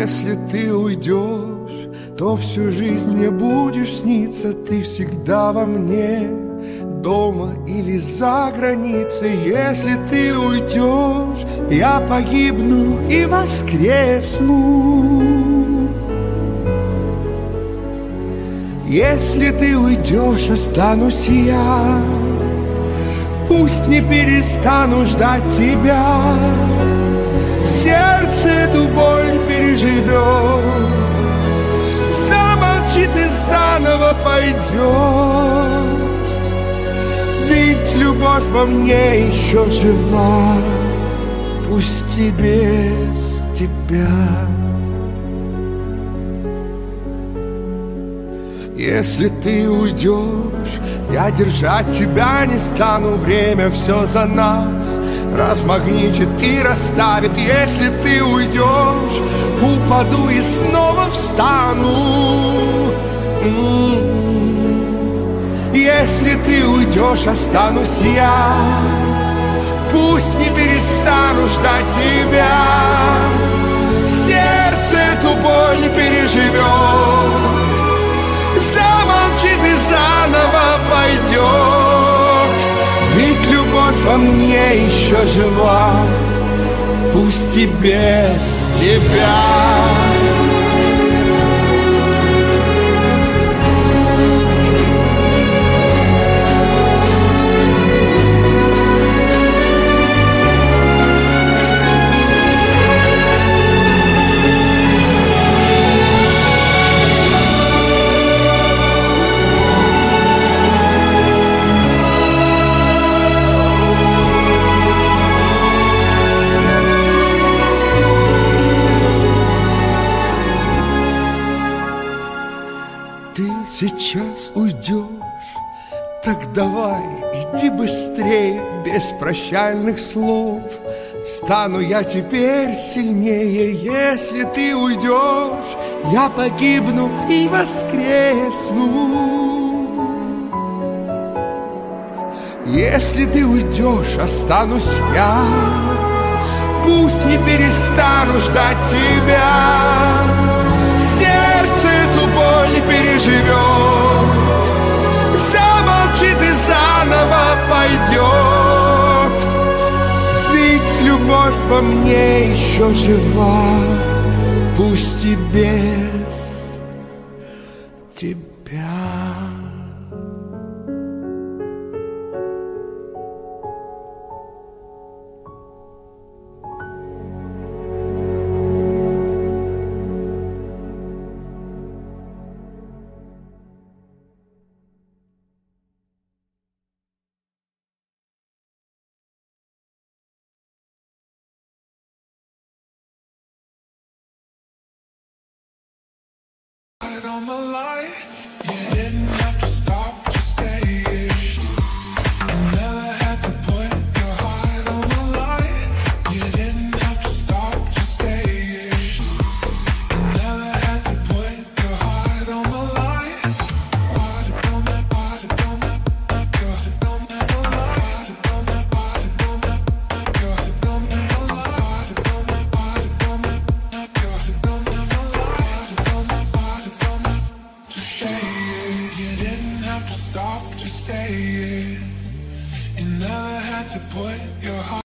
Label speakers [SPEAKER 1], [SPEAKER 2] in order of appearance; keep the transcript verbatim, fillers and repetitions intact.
[SPEAKER 1] Если ты уйдешь, то всю жизнь мне будешь сниться. Ты всегда во мне, дома или за границей. Если ты уйдешь, я погибну и воскресну. Если ты уйдешь, останусь я. Пусть не перестану ждать тебя. Сердце эту боль переживет, замолчит и заново пойдет. Ведь любовь во мне еще жива, пусть и без тебя. Если ты уйдешь, я держать тебя не стану. Время все за нас размагничит и расставит. Если ты уйдешь, упаду и снова встану. Если ты уйдешь, останусь я. Пусть не перестану ждать тебя. Сердце эту боль переживет, замолчит и заново пойдет. Ведь любовь во мне еще жива, пусть и без тебя. Ты сейчас уйдешь, так давай, иди быстрее, без прощальных слов. Стану я теперь сильнее. Если ты уйдешь, я погибну и воскресну. Если ты уйдешь, останусь я. Пусть не перестану ждать тебя. Сердце эту боль переживет, замолчит и заново пойдет. Ведь любовь во мне еще жива, пусть и без тебя.
[SPEAKER 2] On the line, you didn't have to stop to say it. You never had to put your heart on the line. You didn't have to stop to say it. You never had to put your heart on the line. Heart on that, heart on that, that girl. Heart on that, heart on that, heart on that, that girl. Heart on that, heart on that, heart on that, that girl. Heart on that, heart on that, heart on that. To say it, you didn't have to stop to say it. You never had to put your heart